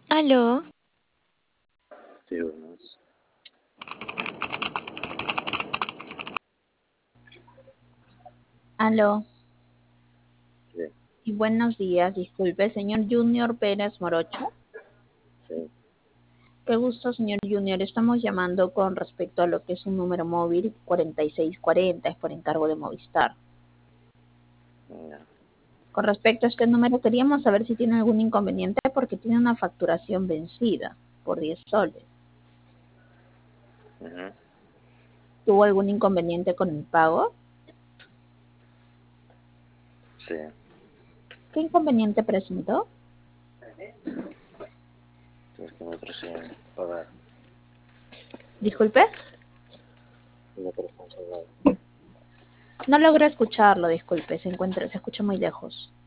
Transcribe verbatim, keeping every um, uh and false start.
Aló, Sí, buenas. Aló, Sí, y buenos días. Disculpe, señor Junior Pérez Morocho. sí, Qué gusto, señor Junior. Estamos llamando con respecto a lo que es un número móvil cuarenta y seis cuarenta, es por encargo de Movistar. ya. Con respecto a este número, queríamos saber si tiene algún inconveniente porque tiene una facturación vencida por diez soles. Ujú. ¿Tuvo algún inconveniente con el pago? Sí, ¿Qué inconveniente presentó? es que me ofrecían pagar Disculpe, una persona salgada. no logro escucharlo, disculpe, se encuentra, se escucha muy lejos.